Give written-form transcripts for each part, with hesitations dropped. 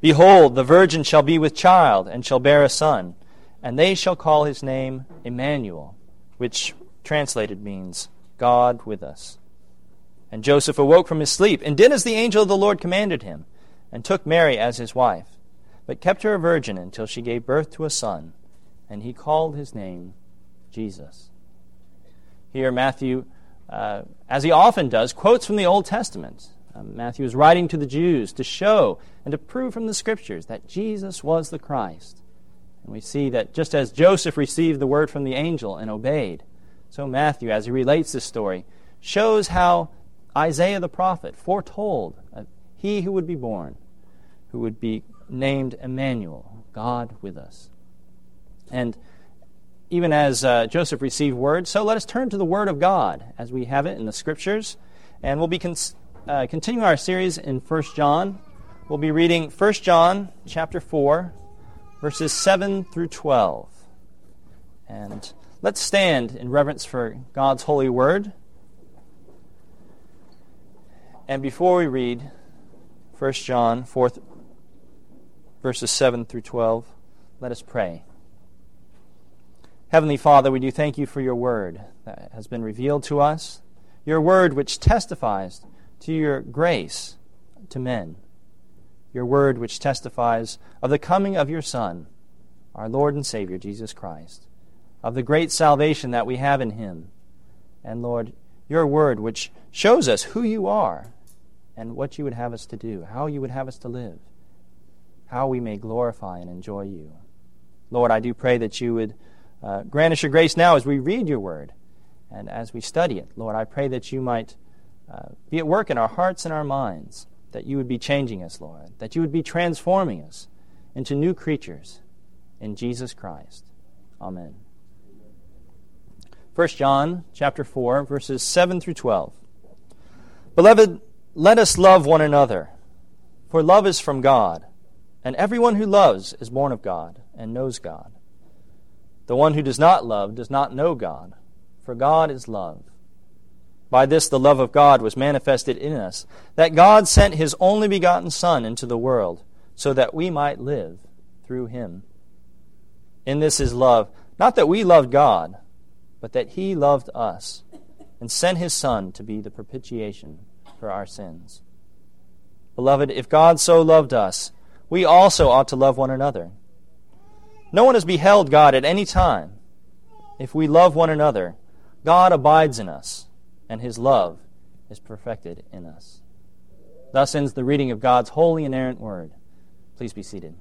Behold, the virgin shall be with child, and shall bear a son, and they shall call his name Emmanuel, which translated means God with us. And Joseph awoke from his sleep, and did as the angel of the Lord commanded him, and took Mary as his wife, but kept her a virgin until she gave birth to a son, and he called his name Jesus. Here Matthew, as he often does, quotes from the Old Testament. Matthew is writing to the Jews to show and to prove from the Scriptures that Jesus was the Christ. And we see that just as Joseph received the word from the angel and obeyed, so Matthew, as he relates this story, shows how Isaiah the prophet foretold he who would be born, who would be named Emmanuel, God with us. And even as Joseph received word, so let us turn to the Word of God as we have it in the Scriptures. And we'll be continuing our series in 1 John. We'll be reading 1 John chapter 4, verses 7 through 12. And let's stand in reverence for God's holy word. And before we read 1 John 4, verses 7 through 12, let us pray. Heavenly Father, we do thank you for your word that has been revealed to us, your word which testifies to your grace to men, your word which testifies of the coming of your Son, our Lord and Savior, Jesus Christ, of the great salvation that we have in him. And Lord, your word which shows us who you are and what you would have us to do, how you would have us to live, how we may glorify and enjoy you. Lord, I do pray that you would grant us your grace now as we read your word and as we study it. Lord, I pray that you might be at work in our hearts and our minds, that you would be changing us, Lord, that you would be transforming us into new creatures in Jesus Christ. Amen. 1 John chapter 4, verses 7 through 12. Beloved, let us love one another, for love is from God, and everyone who loves is born of God and knows God. The one who does not love does not know God, for God is love. By this the love of God was manifested in us, that God sent his only begotten Son into the world, so that we might live through him. In this is love, not that we loved God, but that he loved us, and sent his Son to be the propitiation for our sins. Beloved, if God so loved us, we also ought to love one another. No one has beheld God at any time. If we love one another, God abides in us, and his love is perfected in us. Thus ends the reading of God's holy, inerrant word. Please be seated.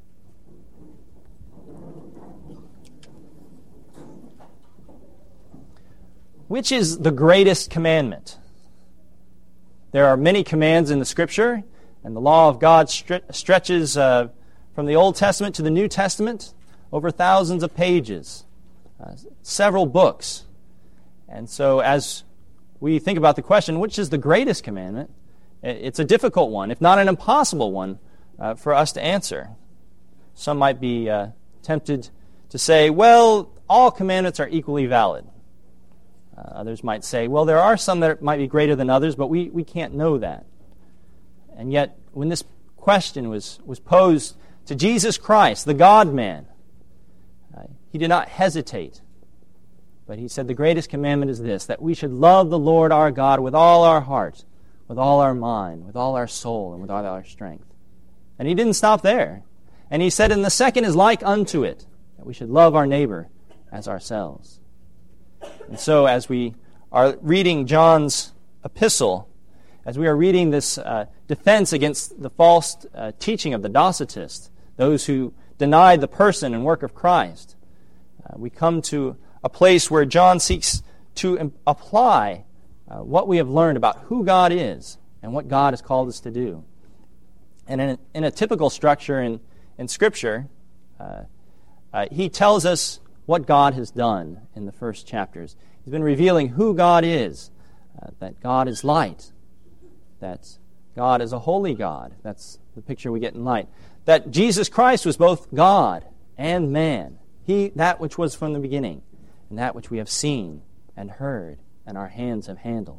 Which is the greatest commandment? There are many commands in the Scripture, and the law of God stretches from the Old Testament to the New Testament over thousands of pages, several books. And so as we think about the question, which is the greatest commandment, it's a difficult one, if not an impossible one, for us to answer. Some might be tempted to say, well, all commandments are equally valid. Others might say, well, there are some that might be greater than others, but we can't know that. And yet, when this question was posed to Jesus Christ, the God-man, he did not hesitate, but he said the greatest commandment is this, that we should love the Lord our God with all our heart, with all our mind, with all our soul, and with all our strength. And he didn't stop there. And he said, and the second is like unto it, that we should love our neighbor as ourselves. And so as we are reading John's epistle, as we are reading this defense against the false teaching of the Docetists, those who denied the person and work of Christ, we come to a place where John seeks to apply what we have learned about who God is and what God has called us to do. And in a typical structure in Scripture, he tells us what God has done in the first chapters. He's been revealing who God is, that God is light, that God is a holy God. That's the picture we get in light. That Jesus Christ was both God and man. That which was from the beginning, and that which we have seen and heard and our hands have handled.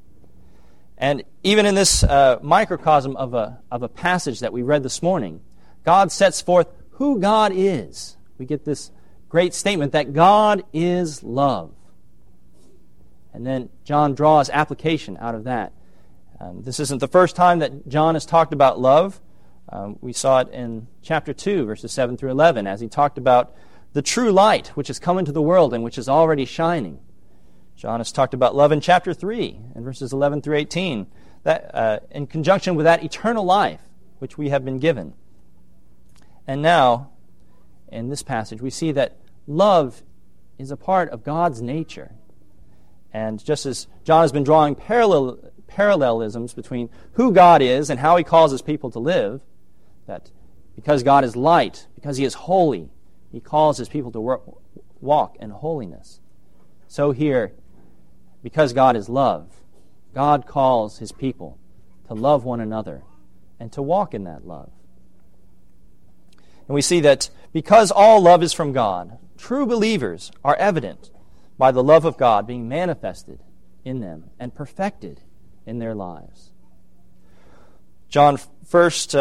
And even in this microcosm of a passage that we read this morning, God sets forth who God is. We get this great statement that God is love. And then John draws application out of that. This isn't the first time that John has talked about love. We saw it in chapter 2, verses 7 through 11, as he talked about the true light which has come into the world and which is already shining. John has talked about love in chapter 3, in verses 11 through 18, that in conjunction with that eternal life which we have been given. And now, in this passage, we see that love is a part of God's nature. And just as John has been drawing parallelisms between who God is and how he calls his people to live, that because God is light, because he is holy, he calls his people to walk in holiness. So here, because God is love, God calls his people to love one another and to walk in that love. And we see that because all love is from God, true believers are evident by the love of God being manifested in them and perfected in their lives. John first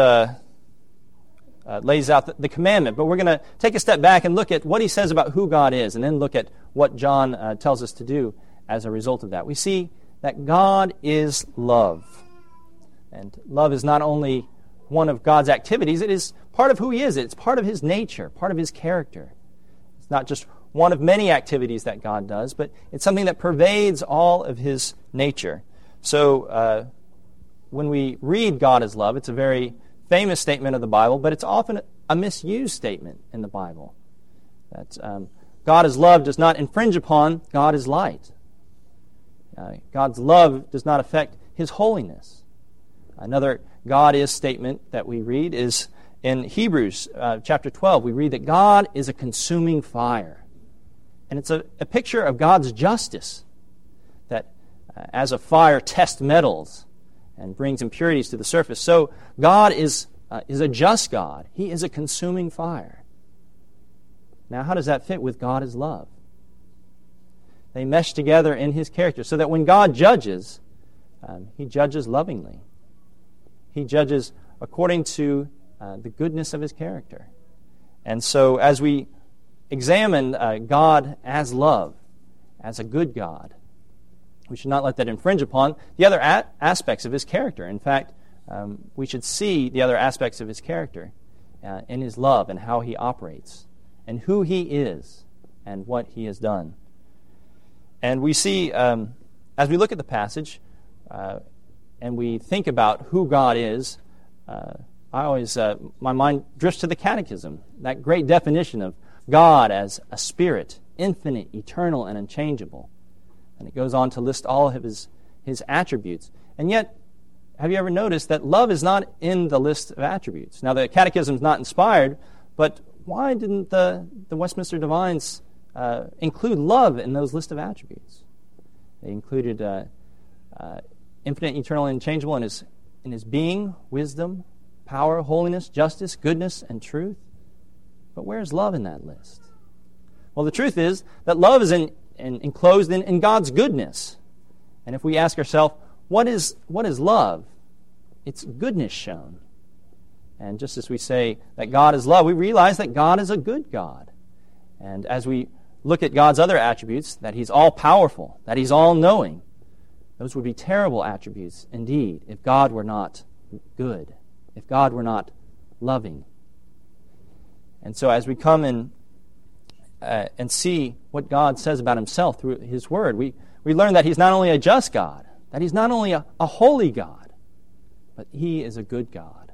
lays out the commandment, but we're going to take a step back and look at what he says about who God is, and then look at what John tells us to do as a result of that. We see that God is love. And love is not only one of God's activities, it is part of who he is. It's part of his nature, part of his character. It's not just one of many activities that God does, but it's something that pervades all of his nature. So when we read God is love, it's a very famous statement of the Bible, but it's often a misused statement in the Bible. That God is love does not infringe upon God is light. God's love does not affect his holiness. Another God is statement that we read is in Hebrews chapter 12. We read that God is a consuming fire. And it's a picture of God's justice, that as a fire tests metals and brings impurities to the surface, so God is a just God. He is a consuming fire. Now, how does that fit with God is love? They mesh together in his character so that when God judges, he judges lovingly. He judges according to the goodness of his character. And so as we examine God as love, as a good God, we should not let that infringe upon the other aspects of his character. In fact, we should see the other aspects of his character in his love and how he operates and who he is and what he has done. And we see, as we look at the passage and we think about who God is, my mind drifts to the Catechism, that great definition of God as a spirit, infinite, eternal, and unchangeable. And it goes on to list all of his attributes. And yet, have you ever noticed that love is not in the list of attributes? Now, the Catechism is not inspired, but why didn't the Westminster Divines include love in those list of attributes? They included infinite, eternal, and unchangeable in his being, wisdom, power, holiness, justice, goodness, and truth. But where's love in that list? Well, the truth is that love is enclosed in God's goodness. And if we ask ourselves, what is love? It's goodness shown. And just as we say that God is love, we realize that God is a good God. And as we look at God's other attributes, that he's all-powerful, that he's all-knowing, those would be terrible attributes indeed if God were not good, if God were not loving. And so as we come in and see what God says about himself through his word, we learn that he's not only a just God, that he's not only a holy God, but he is a good God.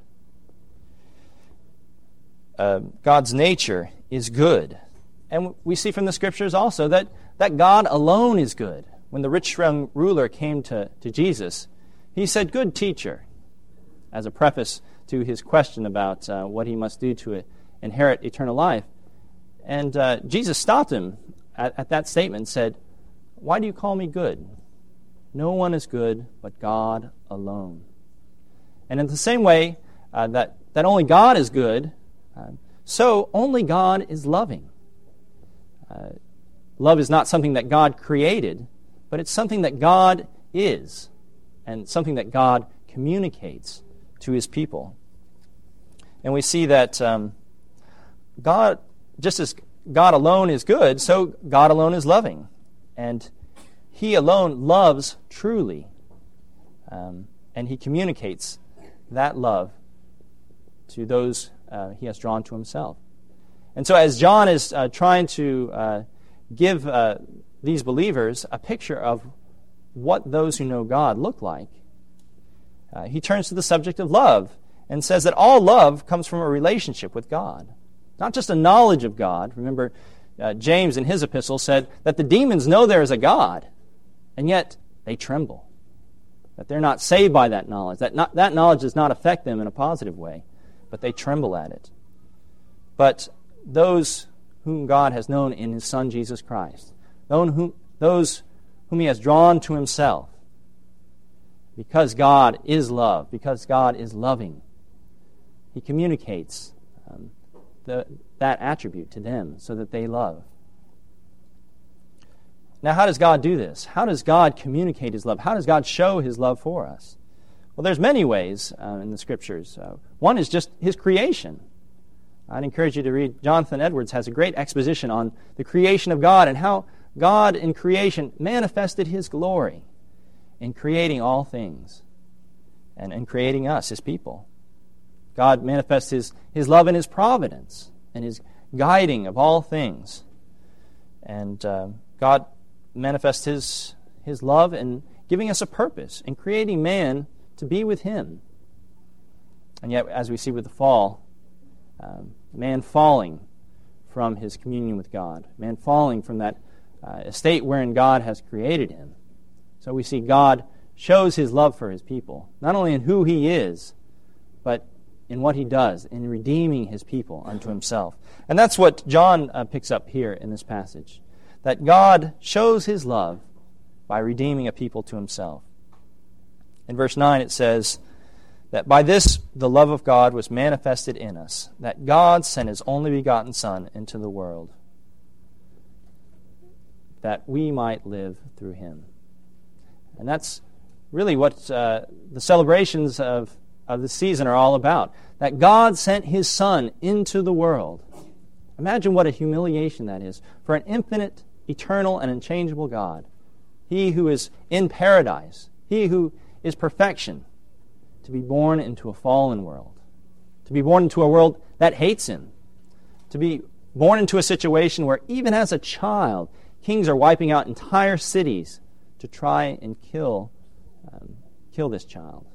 God's nature is good. And we see from the Scriptures also that God alone is good. When the rich young ruler came to Jesus, he said, "Good teacher," as a preface to his question about what he must do to inherit eternal life. And Jesus stopped him at that statement and said, "Why do you call me good? No one is good but God alone." And in the same way that only God is good, so only God is loving. Love is not something that God created, but it's something that God is, and something that God communicates to his people. And we see that God, just as God alone is good, so God alone is loving. And He alone loves truly. And He communicates that love to those He has drawn to Himself. And so as John is trying to give these believers a picture of what those who know God look like, he turns to the subject of love and says that all love comes from a relationship with God, not just a knowledge of God. Remember, James in his epistle said that the demons know there is a God, and yet they tremble, that they're not saved by that knowledge, that knowledge does not affect them in a positive way, but they tremble at it. But those whom God has known in His Son Jesus Christ, those whom He has drawn to Himself, because God is love, because God is loving, He communicates that attribute to them so that they love. Now, how does God do this? How does God communicate His love? How does God show His love for us? Well, there's many ways in the Scriptures. One is just His creation. I'd encourage you to read. Jonathan Edwards has a great exposition on the creation of God and how God in creation manifested His glory in creating all things and in creating us, His people. God manifests His love in His providence and His guiding of all things. And God manifests His love in giving us a purpose, in creating man to be with Him. And yet, as we see with the fall, man falling from his communion with God, man falling from that estate wherein God has created him. So we see God shows His love for His people, not only in who He is, but in what He does, in redeeming His people unto Himself. And that's what John picks up here in this passage, that God shows His love by redeeming a people to Himself. In verse 9 it says that by this the love of God was manifested in us, that God sent His only begotten Son into the world, that we might live through Him. And that's really what the celebrations of the season are all about, that God sent His Son into the world. Imagine what a humiliation that is for an infinite, eternal, and unchangeable God. He who is in paradise, He who is perfection, to be born into a fallen world, to be born into a world that hates Him, to be born into a situation where even as a child, kings are wiping out entire cities to try and kill this child.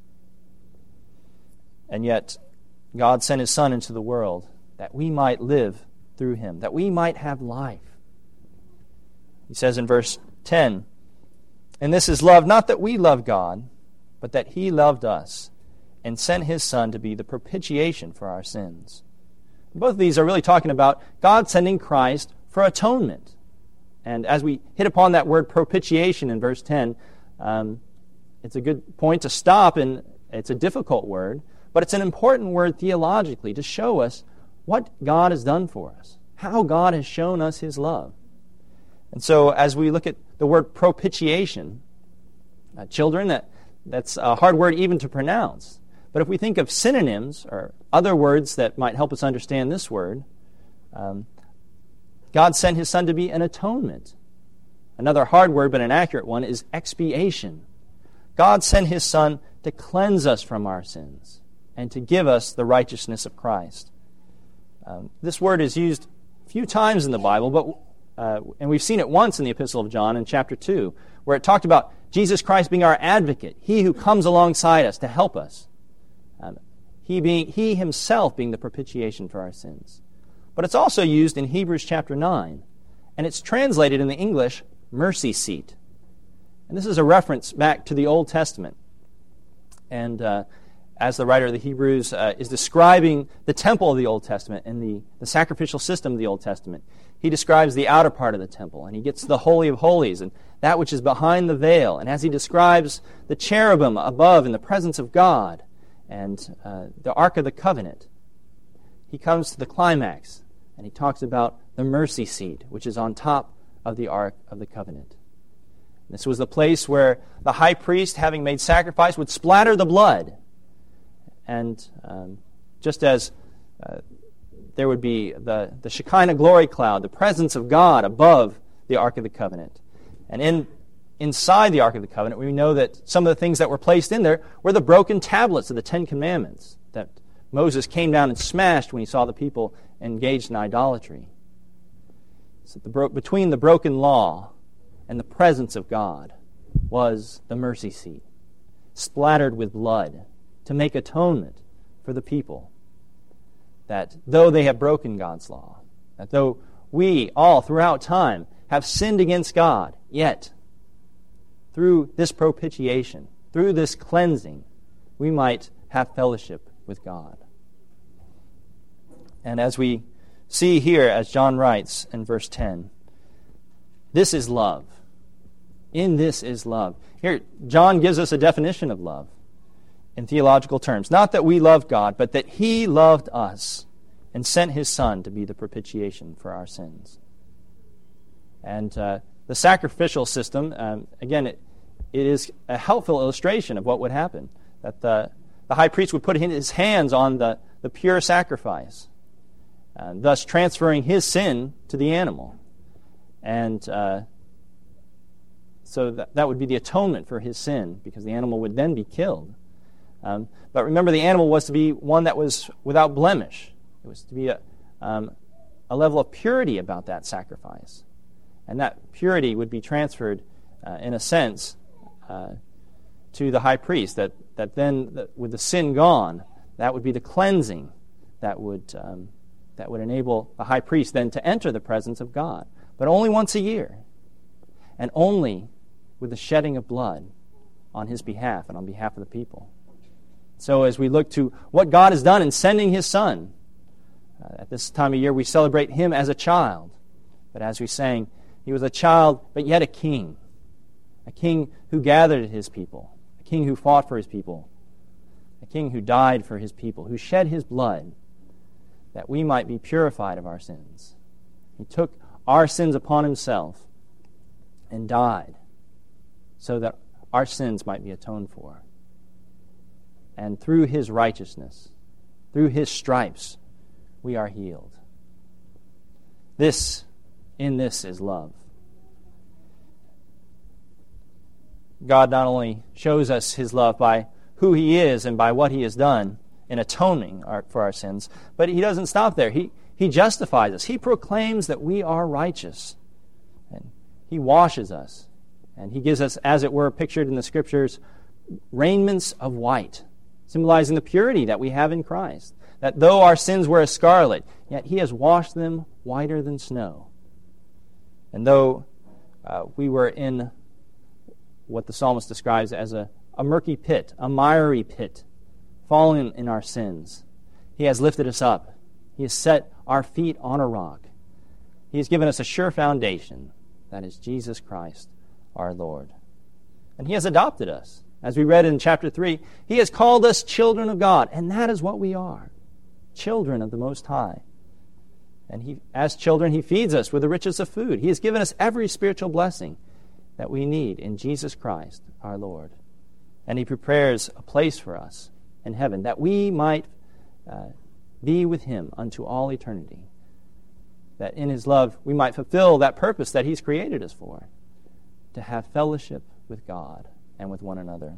And yet, God sent His Son into the world that we might live through Him, that we might have life. He says in verse 10, "And this is love, not that we love God, but that He loved us and sent His Son to be the propitiation for our sins." Both of these are really talking about God sending Christ for atonement. And as we hit upon that word propitiation in verse 10, it's a good point to stop, and it's a difficult word, but it's an important word theologically to show us what God has done for us, how God has shown us His love. And so as we look at the word propitiation, children, that's a hard word even to pronounce. But if we think of synonyms or other words that might help us understand this word, God sent His Son to be an atonement. Another hard word, but an accurate one, is expiation. God sent His Son to cleanse us from our sins and to give us the righteousness of Christ. This word is used a few times in the Bible, and we've seen it once in the Epistle of John in chapter 2, where it talked about Jesus Christ being our advocate, He who comes alongside us to help us. He Himself being the propitiation for our sins. But it's also used in Hebrews chapter 9, and it's translated in the English, mercy seat. And this is a reference back to the Old Testament. And as the writer of the Hebrews is describing the temple of the Old Testament and the sacrificial system of the Old Testament, he describes the outer part of the temple, and he gets to the Holy of Holies, and that which is behind the veil. And as he describes the cherubim above in the presence of God, and the Ark of the Covenant, he comes to the climax, and he talks about the mercy seat, which is on top of the Ark of the Covenant. This was the place where the high priest, having made sacrifice, would splatter the blood. And just as there would be the Shekinah glory cloud, the presence of God above the Ark of the Covenant. And inside the Ark of the Covenant, we know that some of the things that were placed in there were the broken tablets of the Ten Commandments that Moses came down and smashed when he saw the people engaged in idolatry. So between the broken law and the presence of God was the mercy seat, splattered with blood to make atonement for the people. That though they have broken God's law, that though we all throughout time have sinned against God, yet through this propitiation, through this cleansing, we might have fellowship with God. And as we see here, as John writes in verse 10, this is love. In this is love. Here, John gives us a definition of love in theological terms. Not that we loved God, but that He loved us and sent His Son to be the propitiation for our sins. And the sacrificial system, again, it is a helpful illustration of what would happen. That the high priest would put his hands on the pure sacrifice, thus transferring his sin to the animal. And so that would be the atonement for his sin, because the animal would then be killed. But remember, the animal was to be one that was without blemish. It was to be a level of purity about that sacrifice. And that purity would be transferred, in a sense, to the high priest. That then, with the sin gone, that would be the cleansing that would enable the high priest then to enter the presence of God. But only once a year, and only with the shedding of blood on his behalf and on behalf of the people. So as we look to what God has done in sending His Son, at this time of year we celebrate Him as a child. But as we sang, He was a child, but yet a king who gathered His people, a king who fought for His people, a king who died for His people, who shed His blood that we might be purified of our sins. He took our sins upon Himself and died so that our sins might be atoned for. And through His righteousness, through His stripes, we are healed. In this is love. God not only shows us His love by who He is and by what He has done in atoning for our sins, but He doesn't stop there. He justifies us. He proclaims that we are righteous. And He washes us. And He gives us, as it were, pictured in the Scriptures, raiments of white, symbolizing the purity that we have in Christ. That though our sins were as scarlet, yet He has washed them whiter than snow. And though we were in what the psalmist describes as a murky pit, a miry pit, fallen in our sins, He has lifted us up. He has set our feet on a rock. He has given us a sure foundation, that is Jesus Christ, our Lord. And He has adopted us. As we read in chapter 3, He has called us children of God, and that is what we are, children of the Most High. And as children, He feeds us with the richest of food. He has given us every spiritual blessing that we need in Jesus Christ, our Lord. And He prepares a place for us in heaven, that we might be with Him unto all eternity. That in His love we might fulfill that purpose that He's created us for, to have fellowship with God and with one another.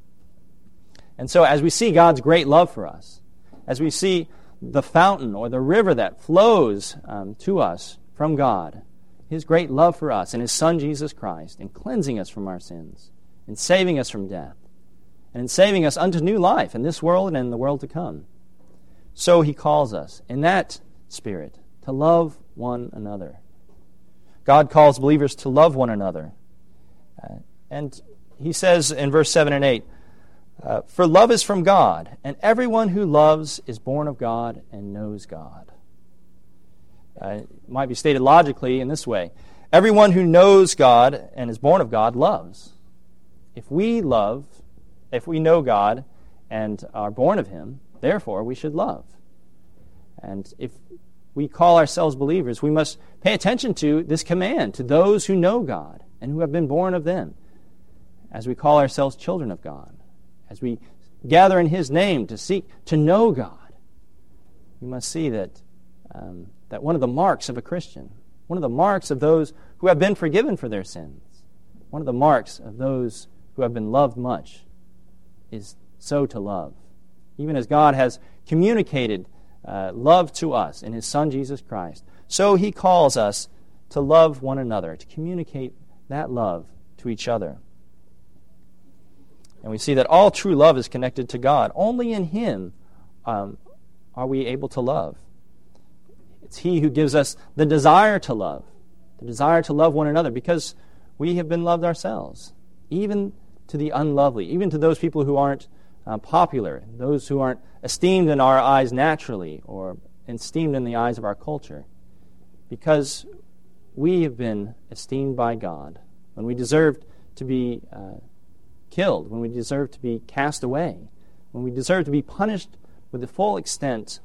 And so as we see God's great love for us, as we see the fountain or the river that flows to us from God, His great love for us and His Son Jesus Christ, in cleansing us from our sins, in saving us from death, and in saving us unto new life in this world and in the world to come. So He calls us in that spirit to love one another. God calls believers to love one another. And He says in verse 7 and 8, for love is from God, and everyone who loves is born of God and knows God. It might be stated logically in this way. Everyone who knows God and is born of God loves. If we know God and are born of Him, therefore we should love. And if we call ourselves believers, we must pay attention to this command to those who know God and who have been born of them, as we call ourselves children of God, as we gather in His name to seek to know God we must see that that one of the marks of a Christian, one of the marks of those who have been forgiven for their sins, one of the marks of those who have been loved much is so to love. Even as God has communicated love to us in His Son Jesus Christ, so He calls us to love one another, to communicate that love to each other. And we see that all true love is connected to God. Only in Him are we able to love. It's He who gives us the desire to love one another, because we have been loved ourselves, even to the unlovely, even to those people who aren't popular, those who aren't esteemed in our eyes naturally or esteemed in the eyes of our culture, because we have been esteemed by God when we deserved to be killed, when we deserved to be cast away, when we deserved to be punished with the full extent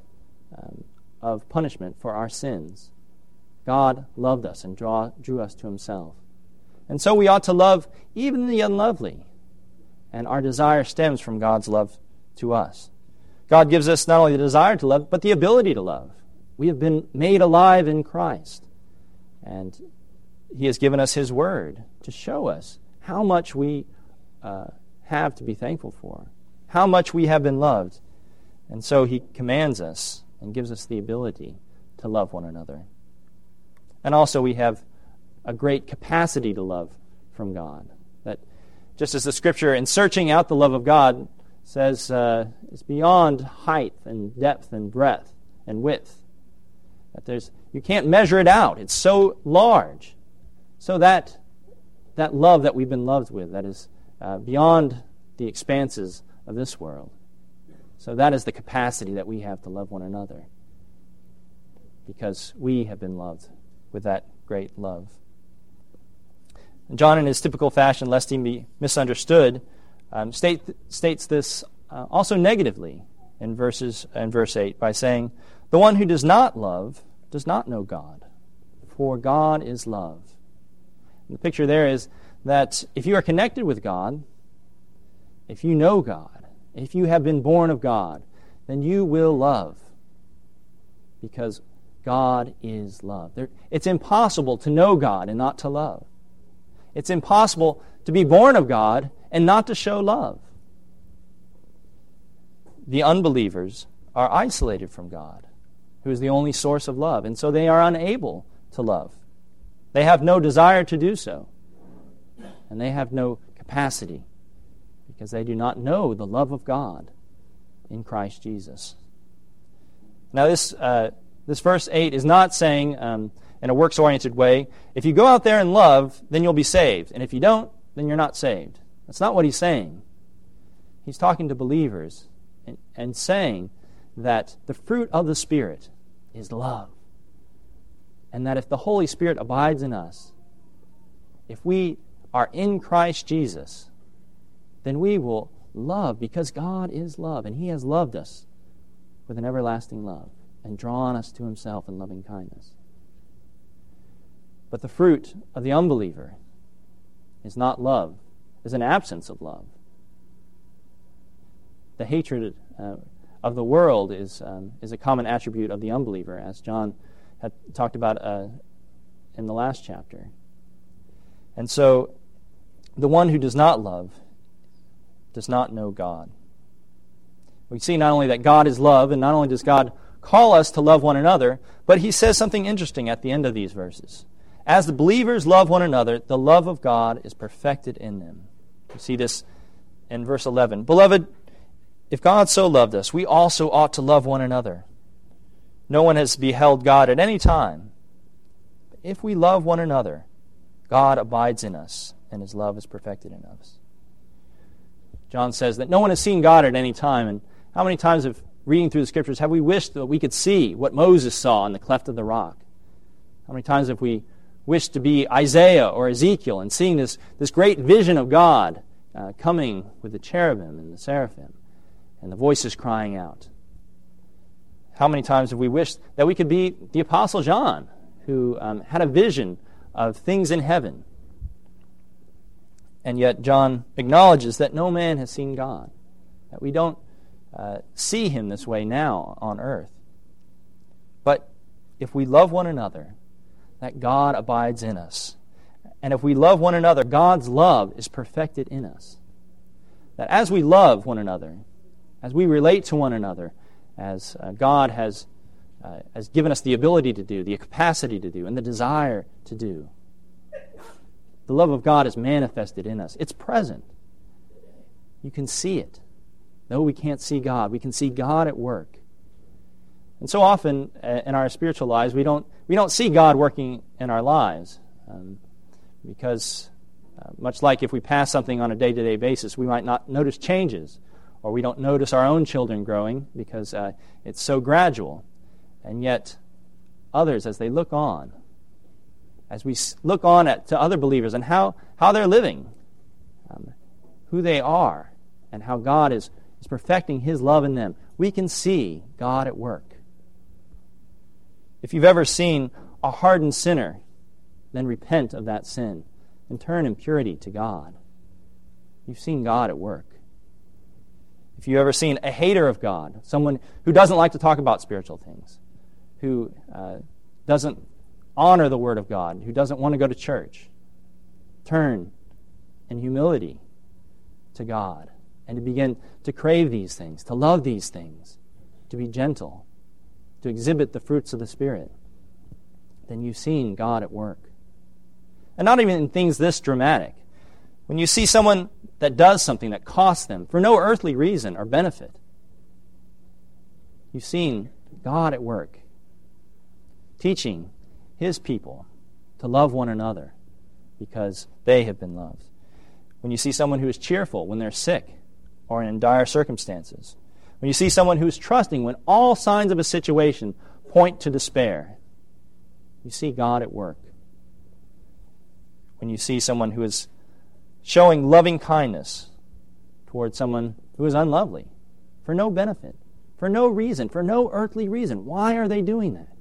of punishment for our sins. God loved us and drew us to Himself. And so we ought to love even the unlovely, and our desire stems from God's love to us. God gives us not only the desire to love, but the ability to love. We have been made alive in Christ, and He has given us His Word to show us how much we have to be thankful for, how much we have been loved. And so He commands us and gives us the ability to love one another. And also we have a great capacity to love from God. That just as the Scripture, in searching out the love of God, says it's beyond height and depth and breadth and width. That you can't measure it out. It's so large. So that love that we've been loved with, that is beyond the expanses of this world. So that is the capacity that we have to love one another, because we have been loved with that great love. And John, in his typical fashion, lest he be misunderstood, states this also negatively in verse 8 by saying, "The one who does not love does not know God, for God is love." And the picture there is that if you are connected with God, if you know God, if you have been born of God, then you will love, because God is love. It's impossible to know God and not to love. It's impossible to be born of God and not to show love. The unbelievers are isolated from God, who is the only source of love, and so they are unable to love. They have no desire to do so, and they have no capacity, because they do not know the love of God in Christ Jesus. Now this verse 8 is not saying, in a works-oriented way, if you go out there and love, then you'll be saved. And if you don't, then you're not saved. That's not what he's saying. He's talking to believers and saying that the fruit of the Spirit is love. And that if the Holy Spirit abides in us, if we are in Christ Jesus, then we will love, because God is love, and He has loved us with an everlasting love and drawn us to Himself in loving kindness. But the fruit of the unbeliever is not love, is an absence of love. The hatred of the world is a common attribute of the unbeliever, as John had talked about in the last chapter. And so the one who does not love does not know God. We see not only that God is love, and not only does God call us to love one another, but He says something interesting at the end of these verses. As the believers love one another, the love of God is perfected in them. We see this in verse 11. "Beloved, if God so loved us, we also ought to love one another. No one has beheld God at any time. But if we love one another, God abides in us, and His love is perfected in us." John says that no one has seen God at any time. And how many times reading through the Scriptures have we wished that we could see what Moses saw in the cleft of the rock? How many times have we wished to be Isaiah or Ezekiel and seeing this great vision of God coming with the cherubim and the seraphim and the voices crying out? How many times have we wished that we could be the Apostle John, who had a vision of things in heaven? And yet John acknowledges that no man has seen God, that we don't see Him this way now on earth. But if we love one another, that God abides in us. And if we love one another, God's love is perfected in us. That as we love one another, as we relate to one another, as God has given us the ability to do, the capacity to do, and the desire to do, the love of God is manifested in us. It's present. You can see it. Though we can't see God, we can see God at work. And so often in our spiritual lives, we don't see God working in our lives because much like if we pass something on a day-to-day basis, we might not notice changes, or we don't notice our own children growing because it's so gradual. And yet others, as they look on, as we look on to other believers and how they're living, who they are, and how God is perfecting His love in them, we can see God at work. If you've ever seen a hardened sinner, then repent of that sin and turn in purity to God, you've seen God at work. If you've ever seen a hater of God, someone who doesn't like to talk about spiritual things, who doesn't honor the Word of God, who doesn't want to go to church, turn in humility to God and to begin to crave these things, to love these things, to be gentle, to exhibit the fruits of the Spirit, then you've seen God at work. And not even in things this dramatic. When you see someone that does something that costs them for no earthly reason or benefit, you've seen God at work, teaching His people to love one another because they have been loved. When you see someone who is cheerful when they're sick or in dire circumstances, when you see someone who is trusting when all signs of a situation point to despair, you see God at work. When you see someone who is showing loving kindness toward someone who is unlovely for no benefit, for no reason, for no earthly reason, why are they doing that?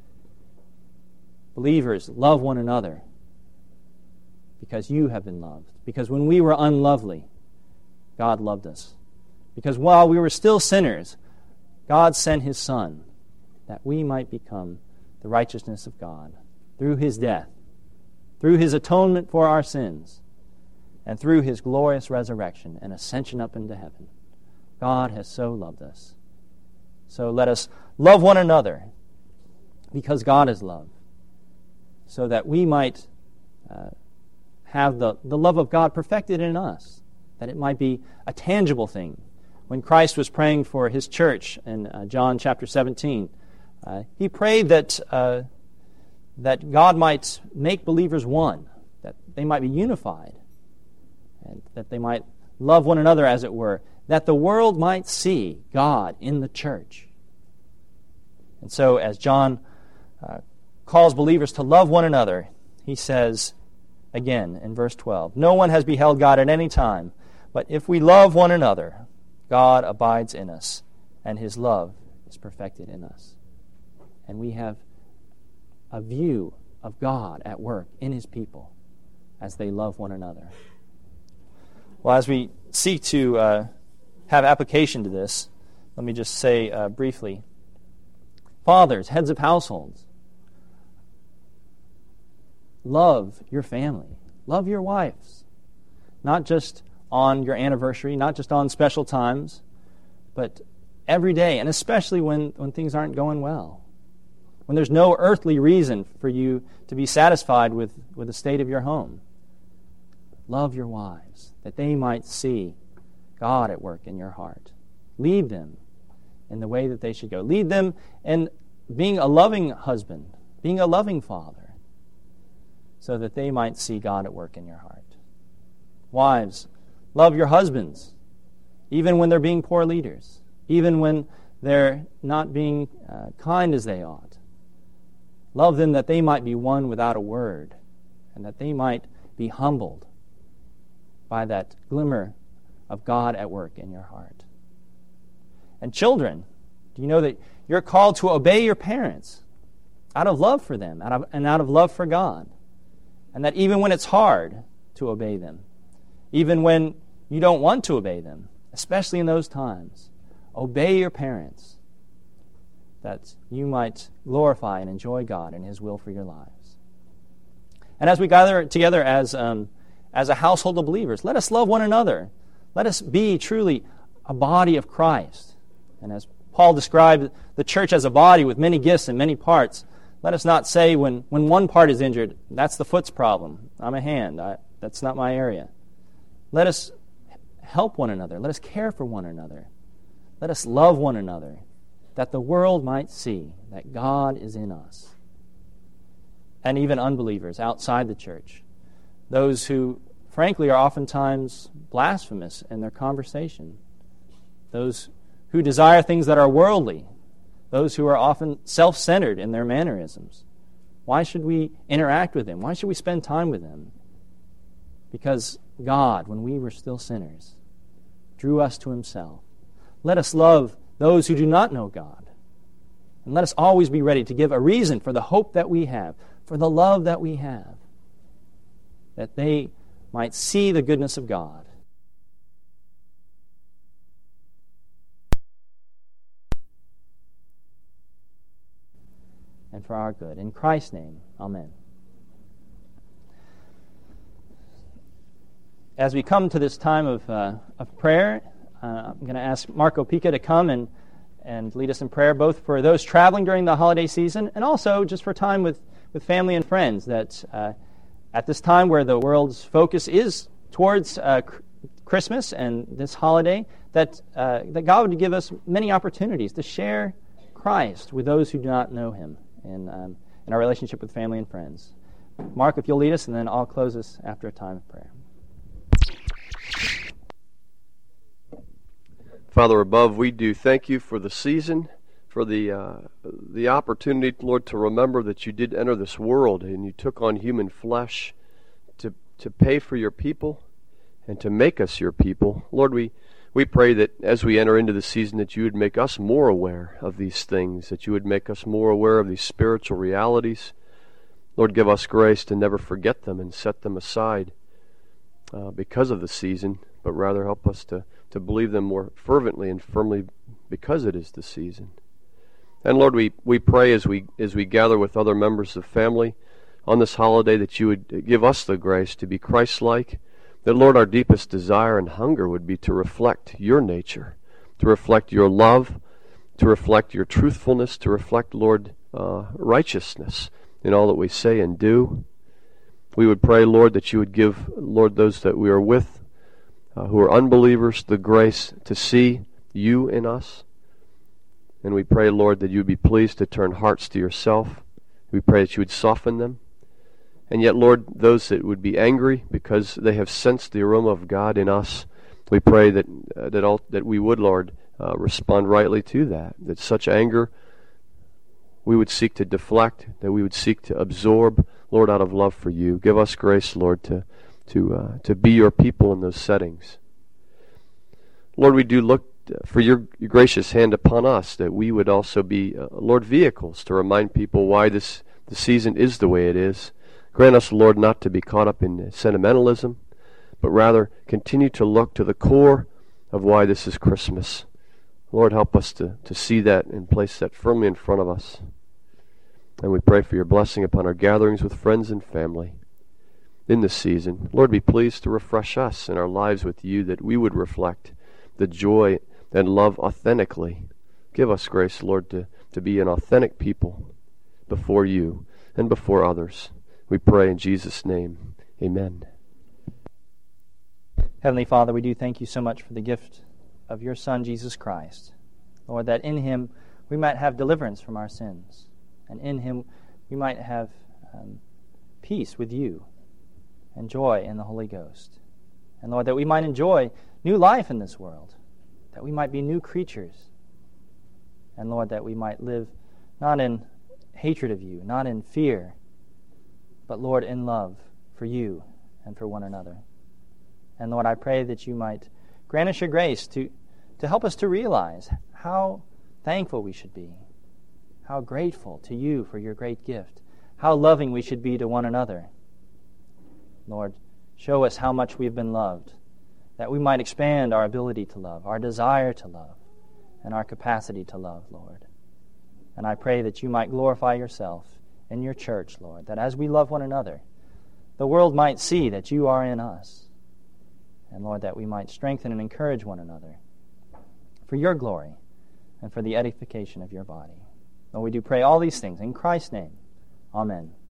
Believers, love one another because you have been loved. Because when we were unlovely, God loved us. Because while we were still sinners, God sent His Son that we might become the righteousness of God through His death, through His atonement for our sins, and through His glorious resurrection and ascension up into heaven. God has so loved us. So let us love one another because God is love, so that we might have the love of God perfected in us, that it might be a tangible thing. When Christ was praying for His church in John chapter 17, He prayed that God might make believers one, that they might be unified, and that they might love one another, as it were, that the world might see God in the church. And so as John calls believers to love one another, he says again in verse 12, "No one has beheld God at any time, but if we love one another, God abides in us, and His love is perfected in us." And we have a view of God at work in His people as they love one another. Well, as we seek to have application to this, let me just say briefly, fathers, heads of households, love your family. Love your wives. Not just on your anniversary, not just on special times, but every day, and especially when things aren't going well. When there's no earthly reason for you to be satisfied with the state of your home. Love your wives, that they might see God at work in your heart. Lead them in the way that they should go. Lead them in being a loving husband, being a loving father, so that they might see God at work in your heart. Wives, love your husbands, even when they're being poor leaders, even when they're not being kind as they ought. Love them that they might be won without a word, and that they might be humbled by that glimmer of God at work in your heart. And children, do you know that you're called to obey your parents out of love for them and out of love for God? And that even when it's hard to obey them, even when you don't want to obey them, especially in those times, obey your parents. that you might glorify and enjoy God and His will for your lives. And as we gather together as a household of believers, let us love one another. Let us be truly a body of Christ. And as Paul described the church as a body with many gifts and many parts, let us not say when one part is injured, that's the foot's problem. I'm a hand. That's not my area. Let us help one another. Let us care for one another. Let us love one another, that the world might see that God is in us. And even unbelievers outside the church, those who, frankly, are oftentimes blasphemous in their conversation, those who desire things that are worldly, those who are often self-centered in their mannerisms. Why should we interact with them? Why should we spend time with them? Because God, when we were still sinners, drew us to Himself. Let us love those who do not know God. And let us always be ready to give a reason for the hope that we have, for the love that we have, that they might see the goodness of God. And for our good. In Christ's name, amen. As we come to this time of prayer, I'm going to ask Marco Pica to come and lead us in prayer, both for those traveling during the holiday season and also just for time with family and friends, that at this time where the world's focus is towards Christmas and this holiday, that God would give us many opportunities to share Christ with those who do not know Him in our relationship with family and friends. Mark, if you'll lead us, and then I'll close us after a time of prayer. Father above, we do thank You for the season, for the opportunity, Lord, to remember that You did enter this world and You took on human flesh to pay for Your people and to make us Your people. Lord, we pray that as we enter into the season that You would make us more aware of these things, that You would make us more aware of these spiritual realities. Lord, give us grace to never forget them and set them aside because of the season, but rather help us to believe them more fervently and firmly because it is the season. And Lord, we pray as we gather with other members of family on this holiday that You would give us the grace to be Christ-like, that, Lord, our deepest desire and hunger would be to reflect Your nature, to reflect Your love, to reflect Your truthfulness, to reflect, Lord, righteousness in all that we say and do. We would pray, Lord, that You would give, Lord, those that we are with who are unbelievers the grace to see You in us. And we pray, Lord, that You would be pleased to turn hearts to Yourself. We pray that You would soften them. And yet, Lord, those that would be angry because they have sensed the aroma of God in us, we pray that we would, Lord, respond rightly to that such anger we would seek to deflect, that we would seek to absorb, Lord, out of love for You. Give us grace, Lord, to be Your people in those settings. Lord, we do look for Your gracious hand upon us, that we would also be, Lord, vehicles to remind people why the season is the way it is. Grant us, Lord, not to be caught up in sentimentalism, but rather continue to look to the core of why this is Christmas. Lord, help us to see that and place that firmly in front of us. And we pray for Your blessing upon our gatherings with friends and family in this season. Lord, be pleased to refresh us in our lives with You, that we would reflect the joy and love authentically. Give us grace, Lord, to be an authentic people before You and before others. We pray in Jesus' name. Amen. Heavenly Father, we do thank You so much for the gift of Your Son, Jesus Christ. Lord, that in Him we might have deliverance from our sins, and in Him we might have peace with You and joy in the Holy Ghost. And Lord, that we might enjoy new life in this world, that we might be new creatures. And Lord, that we might live not in hatred of You, not in fear, but Lord, in love for You and for one another. And Lord, I pray that You might grant us Your grace to help us to realize how thankful we should be, how grateful to You for Your great gift, how loving we should be to one another. Lord, show us how much we've been loved, that we might expand our ability to love, our desire to love, and our capacity to love, Lord. And I pray that you might glorify yourself in your church, Lord, that as we love one another, the world might see that you are in us. And Lord, that we might strengthen and encourage one another for your glory and for the edification of your body. Lord, we do pray all these things in Christ's name. Amen.